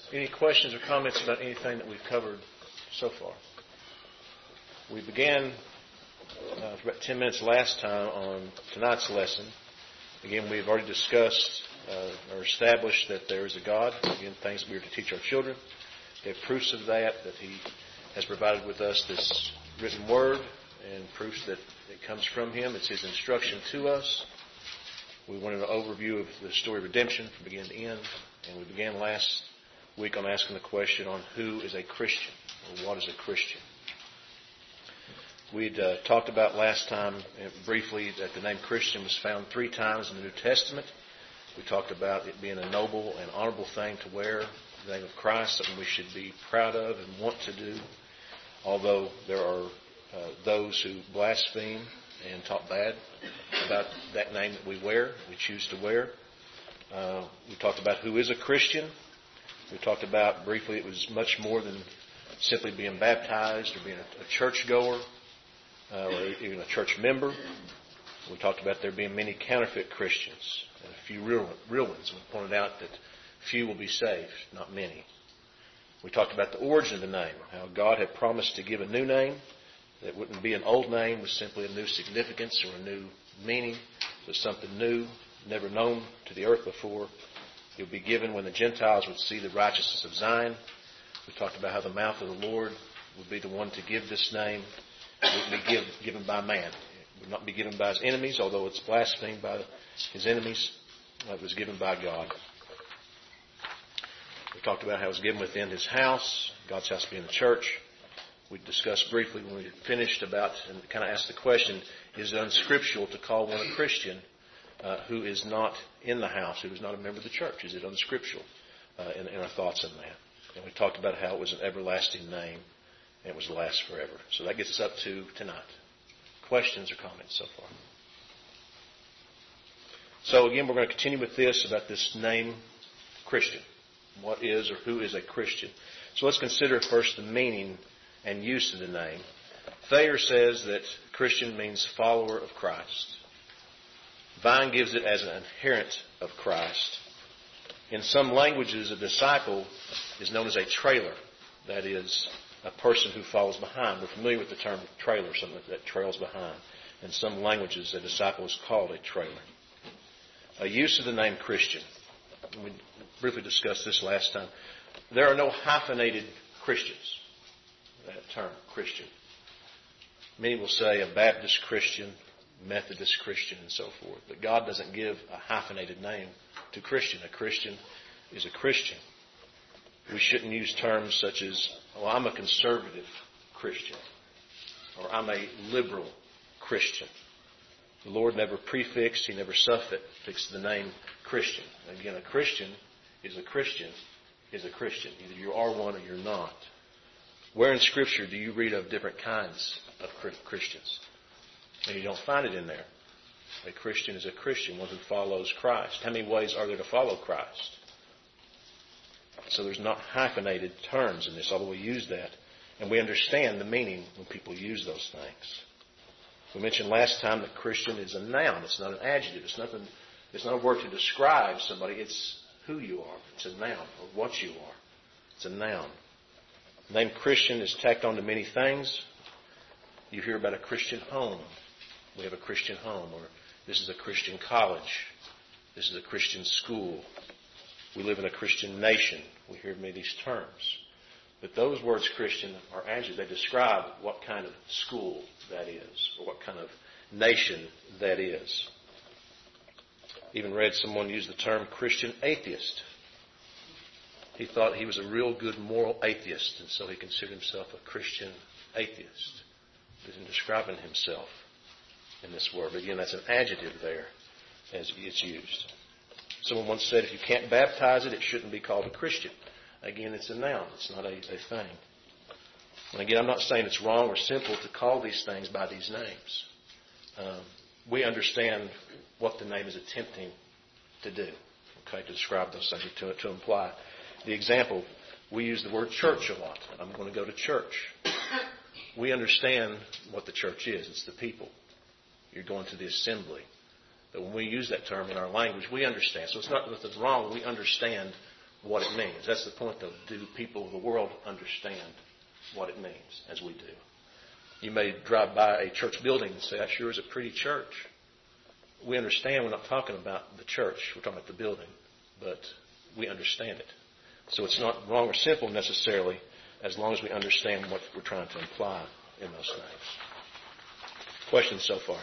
Any questions or comments about anything that we've covered so far? We began for about 10 minutes last time on tonight's lesson. Again, we've already discussed or established that there is a God. Again, things we are to teach our children. We have proofs of that He has provided with us this written word and proofs that it comes from Him. It's His instruction to us. We wanted an overview of the story of redemption from beginning to end. And we began last week on asking the question on who is a Christian, or what is a Christian. We'd talked about last time briefly that the name Christian was found 3 times in the New Testament. We talked about it being a noble and honorable thing to wear the name of Christ, something we should be proud of and want to do, although there are those who blaspheme and talk bad about that name that we wear, we choose to wear. We talked about who is a Christian. We talked about briefly it was much more than simply being baptized or being a churchgoer or even a church member. We talked about there being many counterfeit Christians and a few real ones. We pointed out that few will be saved, not many. We talked about the origin of the name, how God had promised to give a new name that wouldn't be an old name, was simply a new significance or a new meaning. So something new, never known to the earth before. It would be given when the Gentiles would see the righteousness of Zion. We talked about how the mouth of the Lord would be the one to give this name. It wouldn't be given by man. It would not be given by his enemies, although it's blasphemed by his enemies. It was given by God. We talked about how it was given within his house, God's house being the church. We discussed briefly when we finished about and kind of asked the question, is it unscriptural to call one a Christian who is not in the house, who is not a member of the church? Is it unscriptural in our thoughts on that? And we talked about how it was an everlasting name and it was to last forever. So that gets us up to tonight. Questions or comments so far? So again, we're going to continue with this about this name Christian. What is or who is a Christian? So let's consider first the meaning and use of the name. Thayer says that Christian means follower of Christ. Vine gives it as an adherent of Christ. In some languages, a disciple is known as a trailer. That is, a person who follows behind. We're familiar with the term trailer, something that trails behind. In some languages, a disciple is called a trailer. A use of the name Christian. We briefly discussed this last time. There are no hyphenated Christians. That term, Christian. Many will say a Baptist Christian, Methodist Christian, and so forth. But God doesn't give a hyphenated name to Christian. A Christian is a Christian. We shouldn't use terms such as, oh, I'm a conservative Christian, or I'm a liberal Christian. The Lord never prefixed, He never suffixed the name Christian. Again, a Christian is a Christian is a Christian. Either you are one or you're not. Where in Scripture do you read of different kinds of Christians? And you don't find it in there. A Christian is a Christian, one who follows Christ. How many ways are there to follow Christ? So there's not hyphenated terms in this, although we use that. And we understand the meaning when people use those things. We mentioned last time that Christian is a noun. It's not an adjective. It's not a word to describe somebody. It's who you are. It's a noun, or what you are. It's a noun. The name Christian is tacked on to many things. You hear about a Christian home. We have a Christian home. Or this is a Christian college. This is a Christian school. We live in a Christian nation. We hear many of these terms. But those words Christian are adjectives. They describe what kind of school that is, or what kind of nation that is. Even read someone use the term Christian atheist. He thought he was a real good moral atheist, and so he considered himself a Christian atheist. He isn't describing himself in this word. But again, that's an adjective there as it's used. Someone once said if you can't baptize it, it shouldn't be called a Christian. Again, it's a noun. It's not a thing. And again, I'm not saying it's wrong or simple to call these things by these names. We understand what the name is attempting to do, okay, to describe those things, to imply. The example, we use the word church a lot. I'm going to go to church. We understand what the church is. It's the people. You're going to the assembly. But when we use that term in our language, we understand. So it's not nothing wrong. We understand what it means. That's the point, though. Do people of the world understand what it means as we do? You may drive by a church building and say, that sure is a pretty church. We understand we're not talking about the church. We're talking about the building. But we understand it. So it's not wrong or simple necessarily, as long as we understand what we're trying to imply in those things. Questions so far?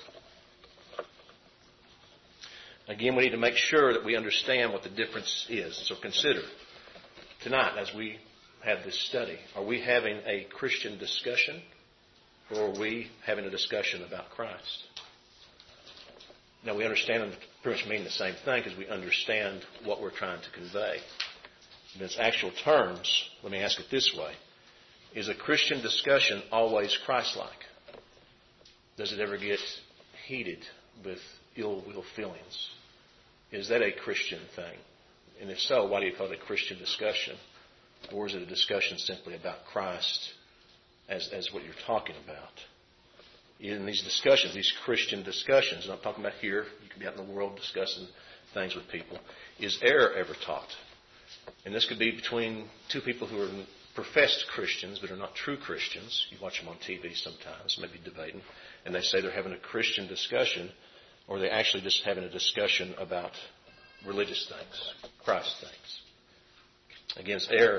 Again, we need to make sure that we understand what the difference is. So consider tonight, as we have this study, are we having a Christian discussion, or are we having a discussion about Christ? Now, we understand and pretty much mean the same thing because we understand what we're trying to convey. In its actual terms, let me ask it this way. Is a Christian discussion always Christ-like? Does it ever get heated with ill-will feelings? Is that a Christian thing? And if so, why do you call it a Christian discussion? Or is it a discussion simply about Christ as what you're talking about? In these discussions, these Christian discussions, and I'm talking about here, you can be out in the world discussing things with people, is error ever taught? And this could be between two people who are professed Christians but are not true Christians. You watch them on TV sometimes, maybe debating, and they say they're having a Christian discussion, or they're actually just having a discussion about religious things, Christ things. Again,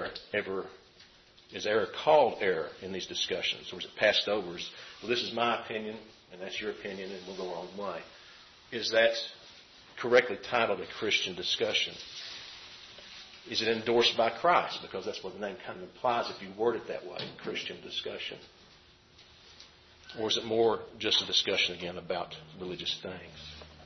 is error called error in these discussions? Or is it passed over as, well, this is my opinion, and that's your opinion, and we'll go our own way? Is that correctly titled a Christian discussion? Is it endorsed by Christ? Because that's what the name kind of implies if you word it that way, Christian discussion. Or is it more just a discussion, again, about religious things?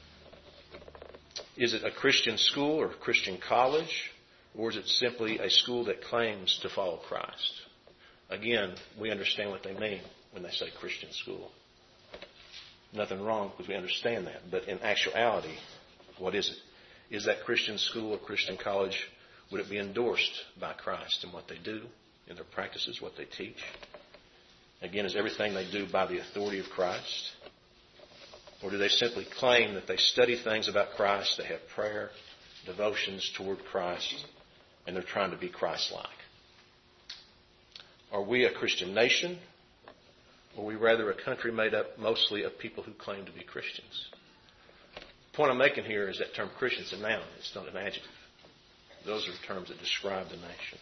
Is it a Christian school or a Christian college? Or is it simply a school that claims to follow Christ? Again, we understand what they mean when they say Christian school. Nothing wrong because we understand that. But in actuality, what is it? Is that Christian school or Christian college, would it be endorsed by Christ in what they do, in their practices, what they teach? Again, is everything they do by the authority of Christ? Or do they simply claim that they study things about Christ, they have prayer, devotions toward Christ, and they're trying to be Christ-like? Are we a Christian nation, or are we rather a country made up mostly of people who claim to be Christians? The point I'm making here is that term Christian is a noun. It's not an adjective. Those are terms that describe the nation.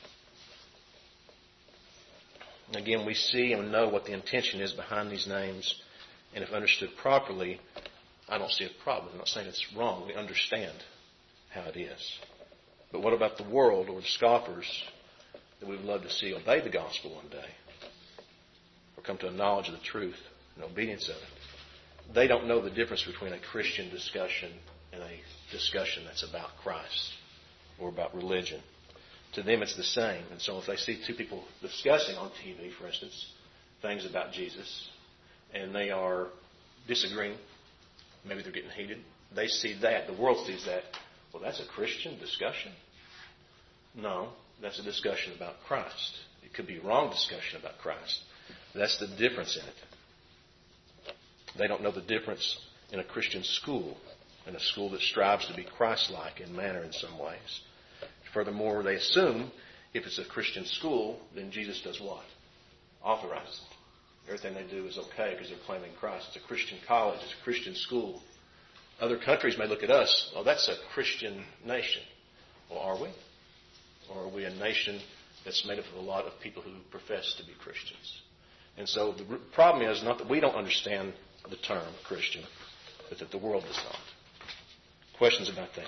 And again, we see and know what the intention is behind these names, and if understood properly, I don't see a problem. I'm not saying it's wrong. We understand how it is. But what about the world or the scoffers that we would love to see obey the gospel one day or come to a knowledge of the truth and obedience of it? They don't know the difference between a Christian discussion and a discussion that's about Christ or about religion. To them, it's the same. And so if they see two people discussing on TV, for instance, things about Jesus, and they are disagreeing, maybe they're getting heated, they see that, the world sees that, well, that's a Christian discussion? No, that's a discussion about Christ. It could be a wrong discussion about Christ. That's the difference in it. They don't know the difference in a Christian school, in a school that strives to be Christ-like in manner in some ways. Furthermore, they assume if it's a Christian school, then Jesus does what? Authorizes it. Everything they do is okay because they're claiming Christ. It's a Christian college. It's a Christian school. Other countries may look at us, oh, that's a Christian nation. Well, are we? Or are we a nation that's made up of a lot of people who profess to be Christians? And so the problem is not that we don't understand the term Christian, but that the world does not. Questions about that?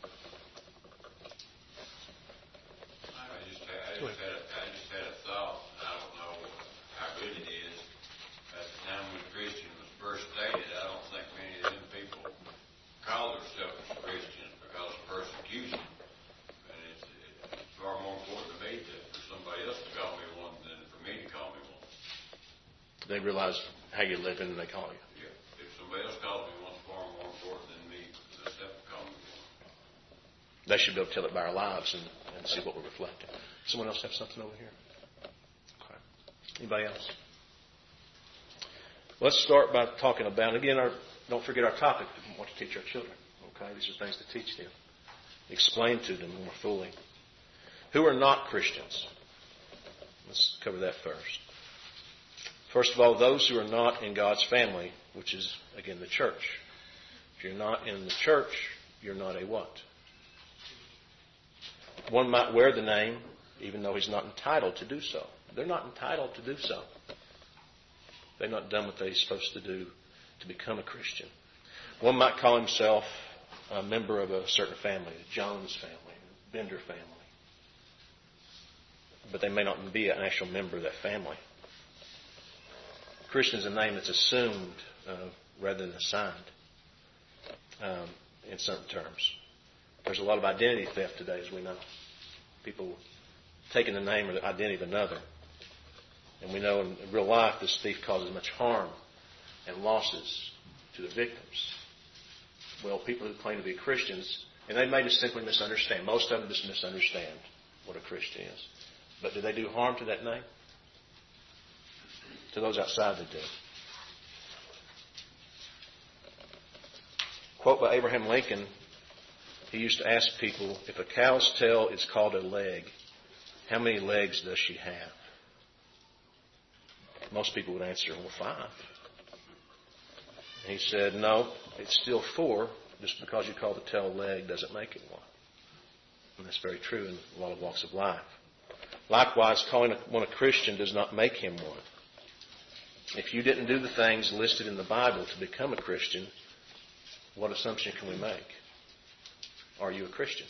I just had a thought. I don't know how good it is. At the time when Christian was first stated, I don't think many of them people call themselves Christians because of persecution. And it's far more important to me for somebody else to call me one than for me to call me one. They realize how you're living and they call you. Yeah. If somebody else calls me one, it's far more important than me themselves to call me one. They should be able to tell it by our lives and see what we're reflecting. Someone else have something over here? Okay. Anybody else? Let's start by talking about, again, don't forget our topic, what to teach our children. Okay, these are things to teach them. Explain to them more fully. Who are not Christians? Let's cover that first. First of all, those who are not in God's family, which is, again, the church. If you're not in the church, you're not a what? One might wear the name, even though he's not entitled to do so. They're not entitled to do so. They've not done what they're supposed to do to become a Christian. One might call himself a member of a certain family, the Jones family, the Bender family. But they may not be an actual member of that family. Christian is a name that's assumed rather than assigned in certain terms. There's a lot of identity theft today, as we know. People taking the name or the identity of another. And we know in real life this thief causes much harm and losses to the victims. Well, people who claim to be Christians, and they may just simply misunderstand. Most of them just misunderstand what a Christian is. But do they do harm to that name? To those outside they do. Quote by Abraham Lincoln, he used to ask people, if a cow's tail is called a leg, how many legs does she have? Most people would answer, well, 5. And he said, no, it's still 4. Just because you call the tail a leg doesn't make it one. And that's very true in a lot of walks of life. Likewise, calling one a Christian does not make him one. If you didn't do the things listed in the Bible to become a Christian, what assumption can we make? Are you a Christian?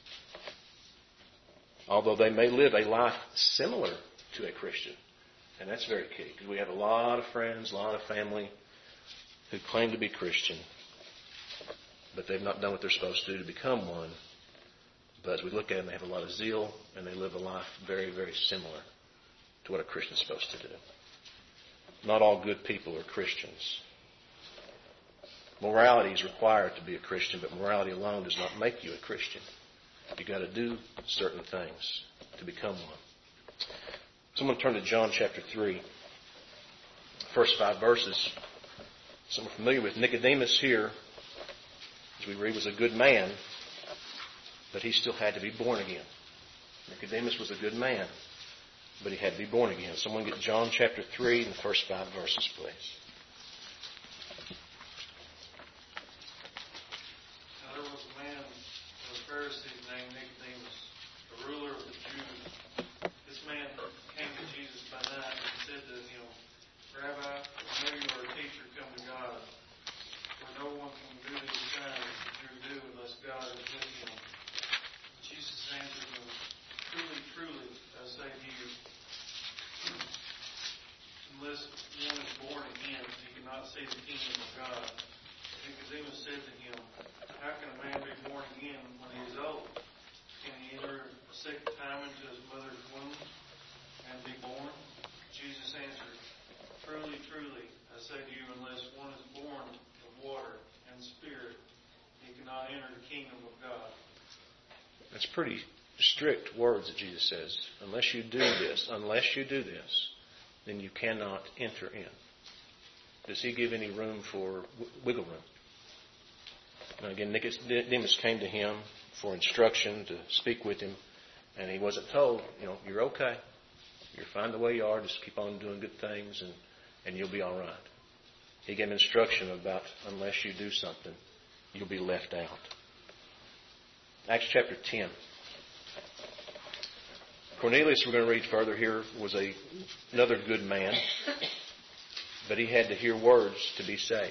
Although they may live a life similar to a Christian. And that's very key, because we have a lot of friends, a lot of family who claim to be Christian, but they've not done what they're supposed to do to become one. But as we look at them, they have a lot of zeal, and they live a life very, very similar to what a Christian is supposed to do. Not all good people are Christians. Morality is required to be a Christian, but morality alone does not make you a Christian. You've got to do certain things to become one. So I'm going to turn to John chapter 3. First 5 verses. Some are familiar with Nicodemus here, as we read, was a good man, but he still had to be born again. Nicodemus was a good man, but he had to be born again. Someone get John chapter 3 and the first 5 verses, please. Now there was a man of the Pharisees named Nicodemus, a ruler of the Jews. This man came to Jesus by night and said to him, Rabbi, I know you are a teacher come to God, for no one can do these signs that you do unless God is with him. Jesus answered him, Truly, truly, I say to you, unless one is born again, he cannot see the kingdom of God. Nicodemus said to him, How can a man be born again when he is old? Can he enter a second time into his mother's womb and be born? Jesus answered, Truly, truly, I say to you, unless one is born of water and spirit, he cannot enter the kingdom of God. That's pretty strict words that Jesus says. Unless you do this, then you cannot enter in. Does he give any room for wiggle room? Now again, Nicodemus came to him for instruction, to speak with him, and he wasn't told, you're okay. You're fine the way you are. Just keep on doing good things and you'll be all right. He gave instruction about unless you do something, you'll be left out. Acts chapter 10. Cornelius, we're going to read further here, was another good man, but he had to hear words to be saved.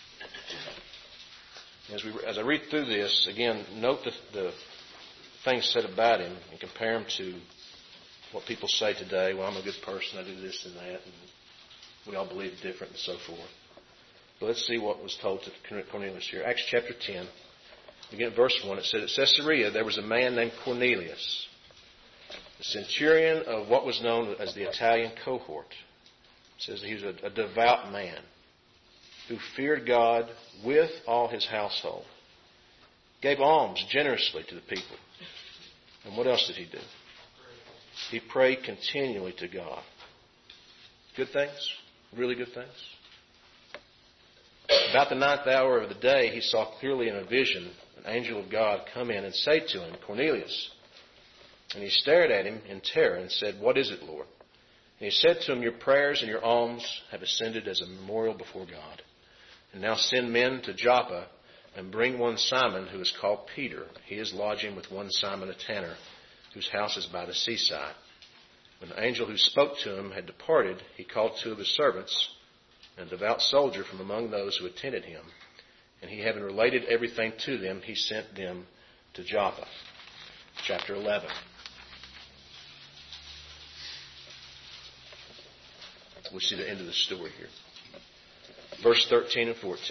As I read through this, again, note the things said about him and compare them to what people say today. Well, I'm a good person, I do this and that, and we all believe different and so forth. But let's see what was told to Cornelius here. Acts chapter 10, again, verse 1, it said, At Caesarea there was a man named Cornelius, the centurion of what was known as the Italian cohort. It says he was a devout man who feared God with all his household, gave alms generously to the people. And what else did he do? He prayed continually to God. Good things? Really good things? About the 9th hour of the day, he saw clearly in a vision an angel of God come in and say to him, Cornelius. And he stared at him in terror and said, "What is it, Lord?" And he said to him, "Your prayers and your alms have ascended as a memorial before God. And now send men to Joppa and bring one Simon who is called Peter. He is lodging with one Simon a tanner, whose house is by the seaside." When the angel who spoke to him had departed, he called two of his servants, and a devout soldier from among those who attended him. And he, having related everything to them, he sent them to Joppa. Chapter 11. We see the end of the story here. Verse 13 and 14.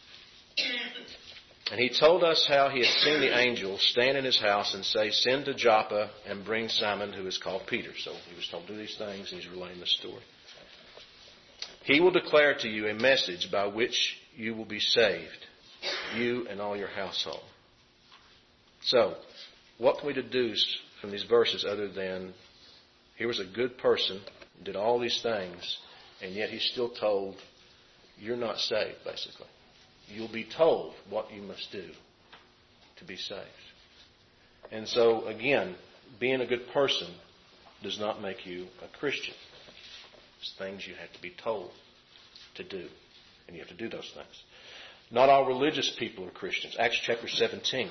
And he told us how he had seen the angel stand in his house and say, "Send to Joppa and bring Simon who is called Peter." So he was told to do these things, and he's relaying the story. "He will declare to you a message by which you will be saved, you and all your household." So, what can we deduce from these verses other than here was a good person, did all these things, and yet he's still told, you're not saved, basically. You'll be told what you must do to be saved. And so, again, being a good person does not make you a Christian. It's things you have to be told to do. And you have to do those things. Not all religious people are Christians. Acts chapter 17.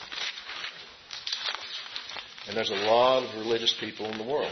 And there's a lot of religious people in the world.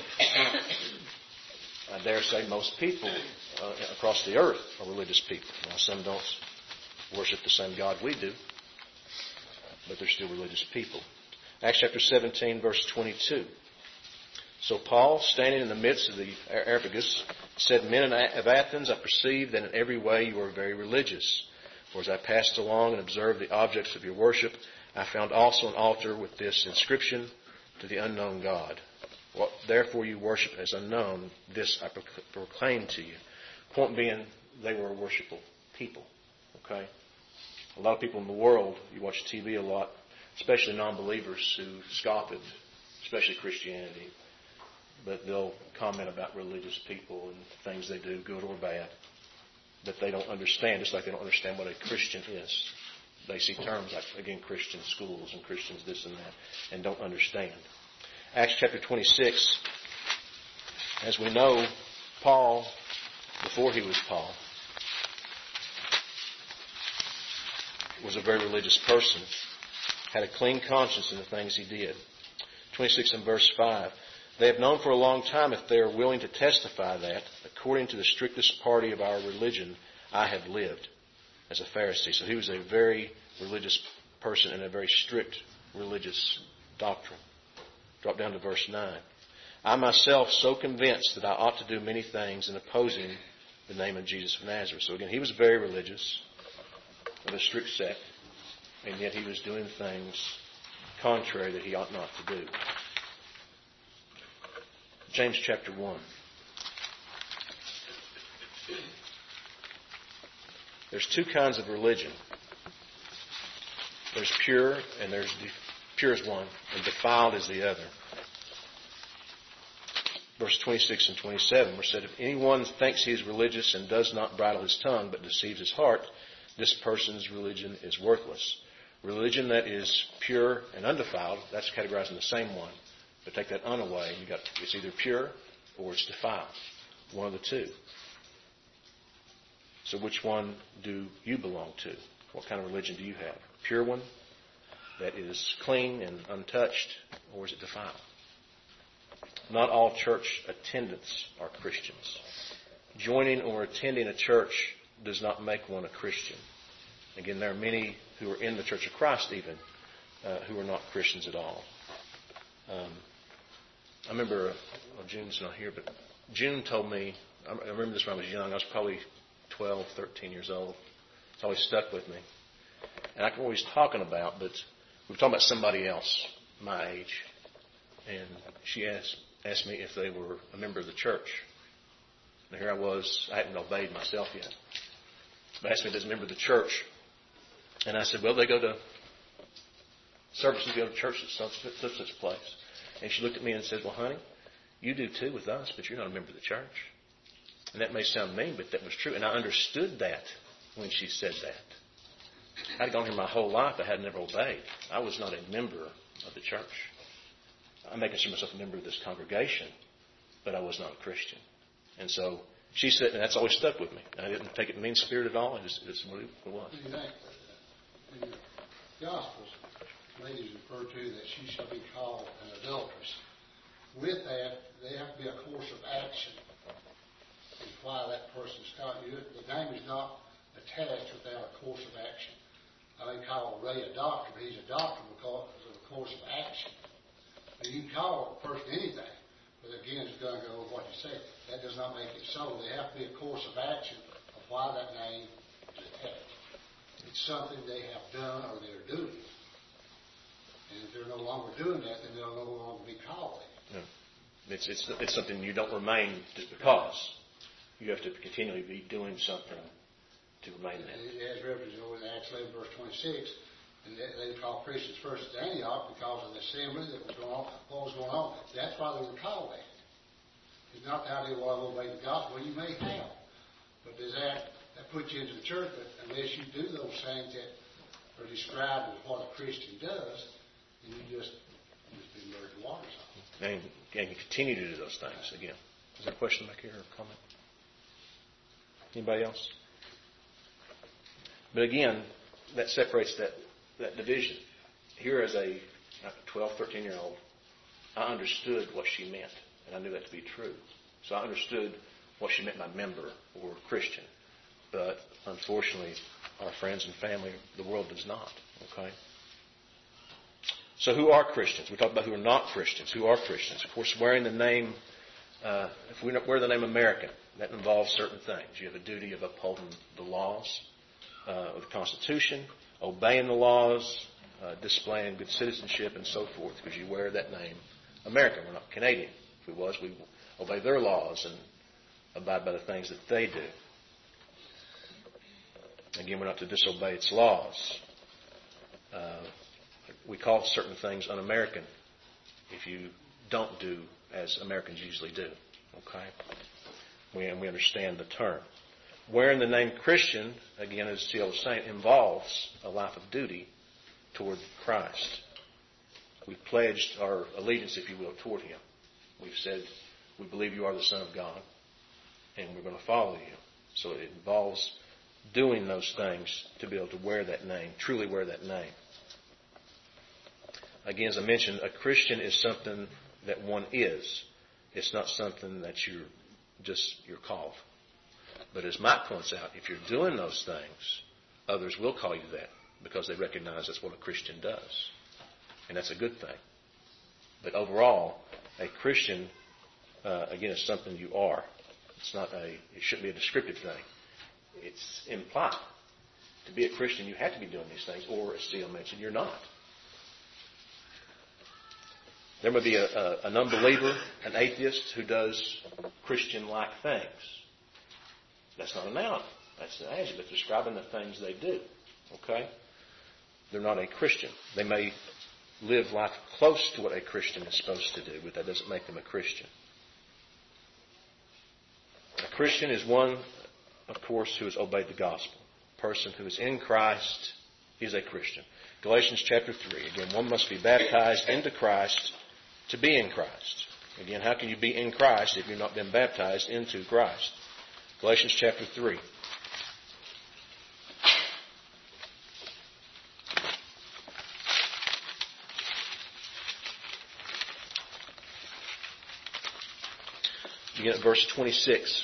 I dare say most people across the earth are religious people. Now, some don't worship the same God we do, but they're still religious people. Acts chapter 17, verse 22. "So Paul, standing in the midst of the Areopagus, said, 'Men of Athens, I perceive that in every way you are very religious. For as I passed along and observed the objects of your worship, I found also an altar with this inscription, to the unknown God. What therefore you worship as unknown, this I proclaim to you.'" Point being, they were a worshipful people. Okay? A lot of people in the world, you watch TV a lot, especially non-believers who scoff at, especially Christianity, but they'll comment about religious people and things they do, good or bad, that they don't understand, just like they don't understand what a Christian is. They see terms like, again, Christian schools and Christians this and that, and don't understand. Acts chapter 26, as we know, Paul, before he was Paul, was a very religious person, had a clean conscience in the things he did. 26 and verse 5. "They have known for a long time, if they are willing to testify, that, according to the strictest party of our religion, I have lived as a Pharisee." So he was a very religious person and a very strict religious doctrine. Drop down to verse 9. "I myself so convinced that I ought to do many things in opposing the name of Jesus of Nazareth." So again, he was very religious, of a strict sect, and yet he was doing things contrary that he ought not to do. James chapter 1. There's two kinds of religion. There's pure, and pure is one, and defiled is the other. Verse 26 and 27 were said, "If anyone thinks he is religious and does not bridle his tongue, but deceives his heart, this person's religion is worthless." Religion that is pure and undefiled, that's categorized in the same one. But take that un away, it's either pure or it's defiled. One of the two. So which one do you belong to? What kind of religion do you have? A pure one that is clean and untouched, or is it defiled? Not all church attendants are Christians. Joining or attending a church does not make one a Christian. Again, there are many who are in the Church of Christ even who are not Christians at all. I remember, June's not here, but June told me, I remember this when I was young, I was probably 12, 13 years old. It's always stuck with me. And I can always talking about, but we were talking about somebody else my age. And she asked me if they were a member of the church. And here I was, I hadn't obeyed myself yet. They asked me if they was a member of the church. And I said, well, they go to services, go to church at such place. And she looked at me and said, well, honey, you do too with us, but you're not a member of the church. And that may sound mean, but that was true. And I understood that when she said that. I'd gone here my whole life, I had never obeyed. I was not a member of the church. I may consider myself a member of this congregation, but I was not a Christian. And so she said, and that's always stuck with me. I didn't take it in mean spirit at all. It's what it was. In the Gospels, ladies refer to that she shall be called an adulteress. With that, there have to be a course of action and why that person's called. The name is not attached without a course of action. I may call Ray a doctor, but he's a doctor because of a course of action. But you can call a person anything, but again, it's going to go with what you say. That does not make it so. There have to be a course of action of why that name is attached. It's something they have done or they're doing. And if they're no longer doing that, then they'll no longer be called that. No. It's something you don't remain just because. You have to continually be doing something to remain that. As referenced over in Acts 11, verse 26, and they called Christians first at Antioch because of the assembly that was going on, what was going on. That's why they were called that. It's not the idea, well, I'll obey the gospel. Well, you may have. But does that put you into the church? But unless you do those things that are described as what a Christian does, then you just be murdered waters off. And you continue to do those things again. Is there a question back here or a comment? Anybody else? But again, that separates that division. Here as a 12, 13-year-old, I understood what she meant, and I knew that to be true. So I understood what she meant by member or Christian. But unfortunately, our friends and family, the world does not. Okay? So who are Christians? We talked about who are not Christians. Who are Christians? Of course, wearing the name, if we wear the name American, that involves certain things. You have a duty of upholding the laws of the Constitution, obeying the laws, displaying good citizenship, and so forth, because you wear that name American. We're not Canadian. If we was, we obey their laws and abide by the things that they do. Again, we're not to disobey its laws. We call certain things un-American if you don't do as Americans usually do. Okay? And we understand the term. Wearing the name Christian, again, as C.L. was saying, involves a life of duty toward Christ. We've pledged our allegiance, if you will, toward Him. We've said, we believe you are the Son of God, and we're going to follow you. So it involves doing those things to be able to wear that name, truly wear that name. Again, as I mentioned, a Christian is something that one is. It's not something that you're called. But as Mike points out, if you're doing those things, others will call you that because they recognize that's what a Christian does. And that's a good thing. But overall, a Christian, again, is something you are. It shouldn't be a descriptive thing. It's implied. To be a Christian, you have to be doing these things, or as C.L. mentioned, you're not. There may be an unbeliever, an atheist, who does Christian-like things. That's not a noun. That's an adjective describing the things they do. Okay? They're not a Christian. They may live life close to what a Christian is supposed to do, but that doesn't make them a Christian. A Christian is one, of course, who has obeyed the gospel. A person who is in Christ is a Christian. Galatians chapter 3. Again, one must be baptized into Christ to be in Christ. Again, how can you be in Christ if you've not been baptized into Christ? Galatians chapter 3. Begin at verse 26.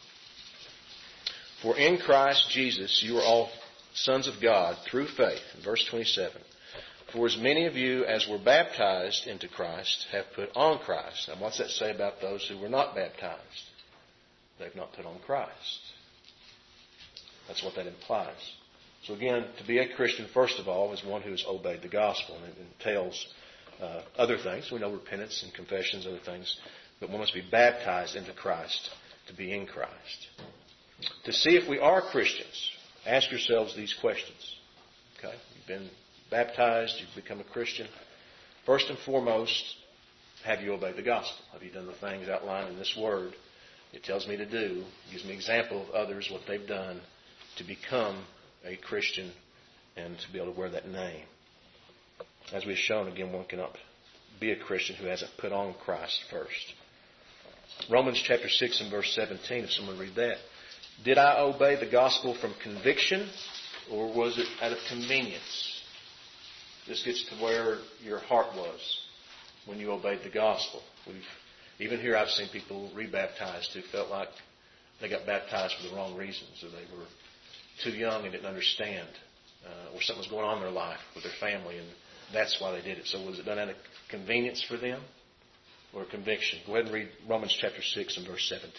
For in Christ Jesus you are all sons of God through faith. Verse 27. For as many of you as were baptized into Christ have put on Christ. Now what's that say about those who were not baptized? They've not put on Christ. That's what that implies. So again, to be a Christian, first of all, is one who has obeyed the gospel. And it entails other things. We know repentance and confessions, other things. But one must be baptized into Christ to be in Christ. To see if we are Christians, ask yourselves these questions. Okay? You've been baptized, you've become a Christian. First and foremost, have you obeyed the gospel? Have you done the things outlined in this word? It tells me to do. It gives me an example of others, what they've done to become a Christian and to be able to wear that name. As we've shown, again, one cannot be a Christian who hasn't put on Christ first. Romans chapter 6 and verse 17, if someone read that. Did I obey the gospel from conviction, or was it out of convenience? This gets to where your heart was when you obeyed the gospel. Even here I've seen people rebaptized who felt like they got baptized for the wrong reasons, or they were too young and didn't understand, or something was going on in their life with their family, and that's why they did it. So was it done out of convenience for them or a conviction? Go ahead and read Romans chapter 6 and verse 17.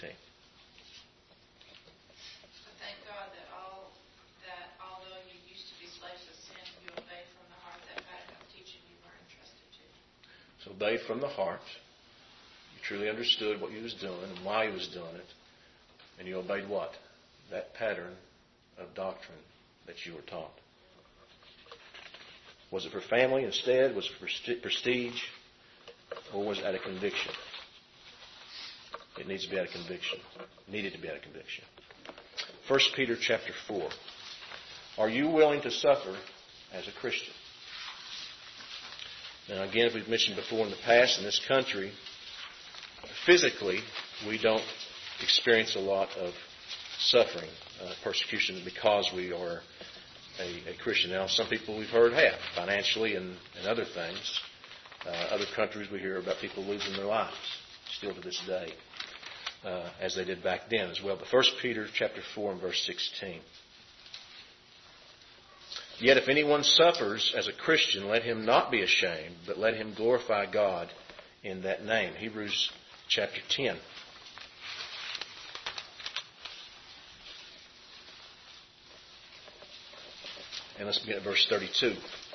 Thank God that although you used to be slaves of sin, you obeyed from the heart that bad enough teaching you were entrusted to. So obeyed from the heart. You truly understood what you was doing and why you was doing it. And you obeyed what? That pattern of doctrine that you were taught. Was it for family instead? Was it for prestige? Or was it out of conviction? It needs to be out of conviction. It needed to be out of conviction. 1 Peter chapter 4. Are you willing to suffer as a Christian? Now again, as we've mentioned before in the past, in this country, physically, we don't experience a lot of suffering, persecution, because we are a Christian. Now, some people we've heard have, financially and other things. Other countries we hear about people losing their lives, still to this day, as they did back then as well. But 1 Peter chapter 4 and verse 16. Yet if anyone suffers as a Christian, let him not be ashamed, but let him glorify God in that name. Hebrews chapter 10. And let's begin at verse 32.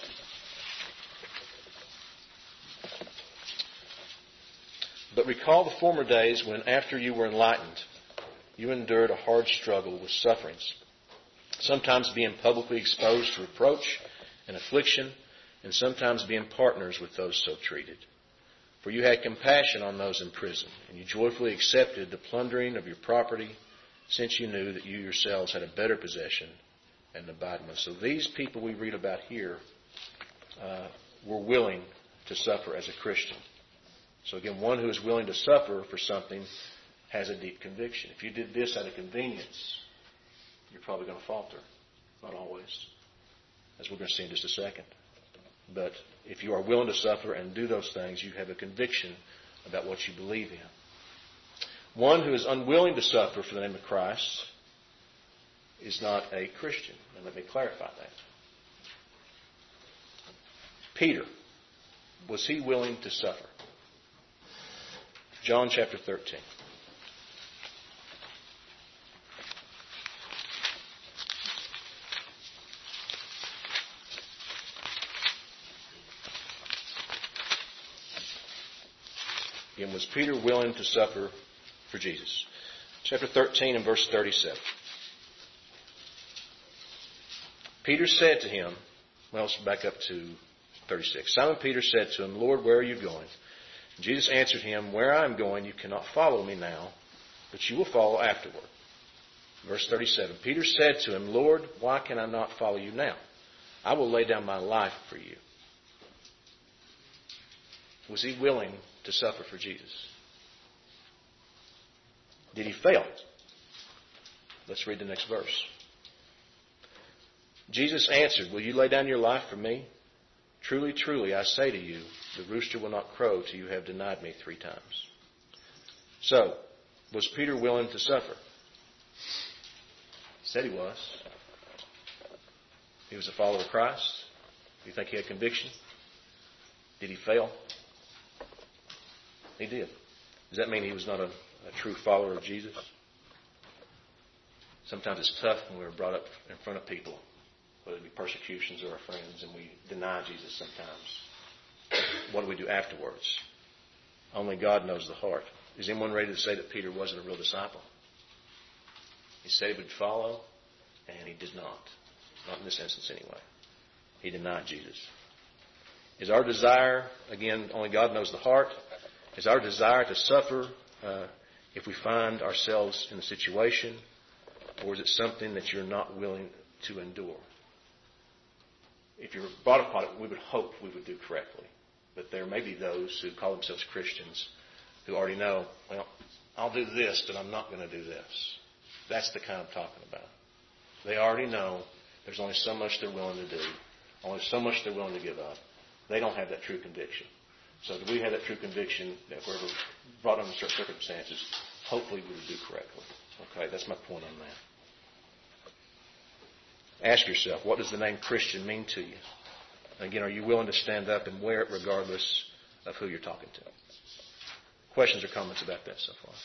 But recall the former days when, after you were enlightened, you endured a hard struggle with sufferings, sometimes being publicly exposed to reproach and affliction, and sometimes being partners with those so treated. For you had compassion on those in prison, and you joyfully accepted the plundering of your property, since you knew that you yourselves had a better possession and abide in. So these people we read about here were willing to suffer as a Christian. So again, one who is willing to suffer for something has a deep conviction. If you did this out of convenience, you're probably going to falter. Not always, as we're going to see in just a second. But if you are willing to suffer and do those things, you have a conviction about what you believe in. One who is unwilling to suffer for the name of Christ is not a Christian. And let me clarify that. Peter, was he willing to suffer? John chapter 13. Again, was Peter willing to suffer for Jesus? Chapter 13 and verse 37. Peter said to him, well, let's back up to 36. Simon Peter said to him, Lord, where are you going? Jesus answered him, where I am going, you cannot follow me now, but you will follow afterward. Verse 37. Peter said to him, Lord, why can I not follow you now? I will lay down my life for you. Was he willing to suffer for Jesus? Did he fail? Let's read the next verse. Jesus answered, will you lay down your life for me? Truly, truly, I say to you, the rooster will not crow till you have denied me 3 times. So, was Peter willing to suffer? He said he was. He was a follower of Christ. Do you think he had conviction? Did he fail? He did. Does that mean he was not a true follower of Jesus? Sometimes it's tough when we're brought up in front of people, whether it be persecutions or our friends, and we deny Jesus sometimes. What do we do afterwards? Only God knows the heart. Is anyone ready to say that Peter wasn't a real disciple? He said he would follow, and he did not. Not in this instance anyway. He denied Jesus. Is our desire, again, only God knows the heart, is our desire to suffer if we find ourselves in a situation, or is it something that you're not willing to endure? If you're brought upon it, we would hope we would do correctly. But there may be those who call themselves Christians who already know, well, I'll do this, but I'm not going to do this. That's the kind I'm talking about. They already know there's only so much they're willing to do, only so much they're willing to give up. They don't have that true conviction. So do we have that true conviction that if we're ever brought under certain circumstances, hopefully we would do correctly? Okay, that's my point on that. Ask yourself, what does the name Christian mean to you? Again, are you willing to stand up and wear it regardless of who you're talking to? Questions or comments about that so far?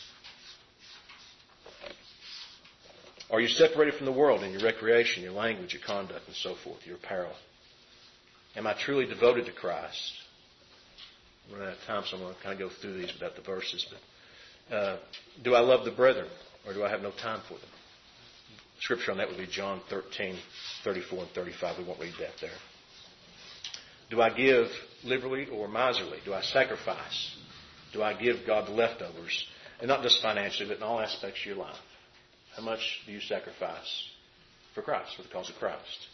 Are you separated from the world in your recreation, your language, your conduct, and so forth, your apparel? Am I truly devoted to Christ? I'm running out of time, so I'm going to kind of go through these without the verses. But do I love the brethren, or do I have no time for them? Scripture on that would be John 13:34 and 35. We won't read that there. Do I give liberally or miserly? Do I sacrifice? Do I give God the leftovers? And not just financially, but in all aspects of your life. How much do you sacrifice for Christ, for the cause of Christ?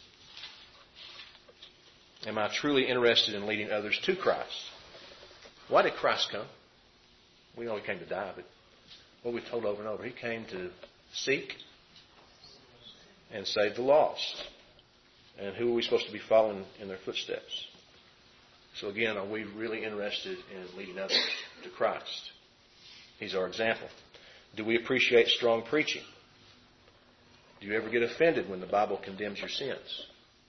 Am I truly interested in leading others to Christ? Why did Christ come? We know He came to die, but what we've told over and over, He came to seek and save the lost. And who are we supposed to be following in their footsteps? So again, are we really interested in leading others to Christ? He's our example. Do we appreciate strong preaching? Do you ever get offended when the Bible condemns your sins?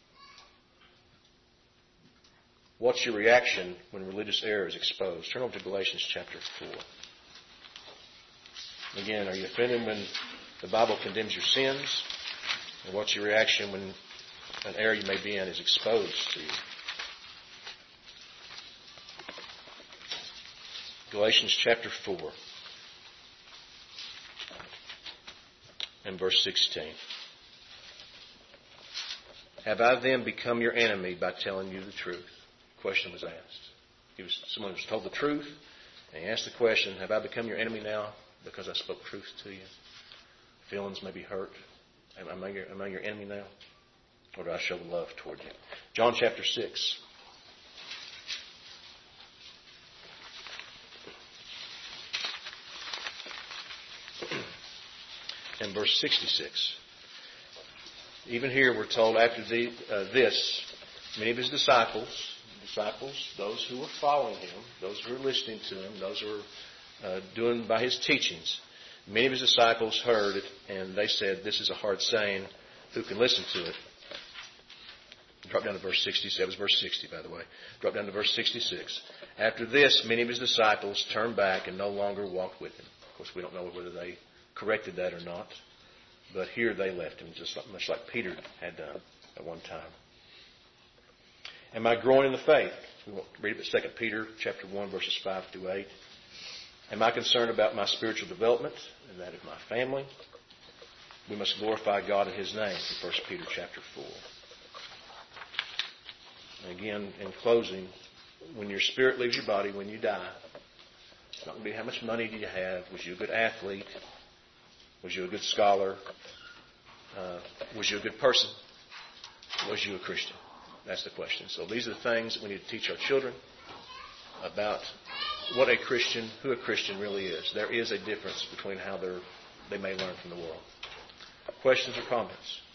What's your reaction when religious error is exposed? Turn over to Galatians chapter 4. Again, are you offended when the Bible condemns your sins? And what's your reaction when an error you may be in is exposed to you? Galatians chapter 4 and verse 16. Have I then become your enemy by telling you the truth? The question was asked. Someone was told the truth, and he asked the question, have I become your enemy now because I spoke truth to you? Feelings may be hurt. Am I your enemy now? Or do I show love toward you? John chapter 6. And verse 66. Even here we're told after this, many of His disciples, those who were following Him, those who were listening to Him, those who were doing by His teachings, many of His disciples heard it, and they said, this is a hard saying. Who can listen to it? Drop down to verse 67. That was verse 60, by the way. Drop down to verse 66. After this, many of His disciples turned back and no longer walked with Him. Of course, we don't know whether they corrected that or not. But here they left Him, just much like Peter had done at one time. Am I growing in the faith? We won't read it, but 2 Peter chapter 1, verses 5 through 8. Am I concerned about my spiritual development and that of my family? We must glorify God in His name in 1 Peter chapter 4. And again, in closing, when your spirit leaves your body, when you die, it's not going to be how much money do you have. Was you a good athlete? Was you a good scholar? Was you a good person? Was you a Christian? That's the question. So these are the things that we need to teach our children about what a Christian, who a Christian really is. There is a difference between how they may learn from the world. Questions or comments?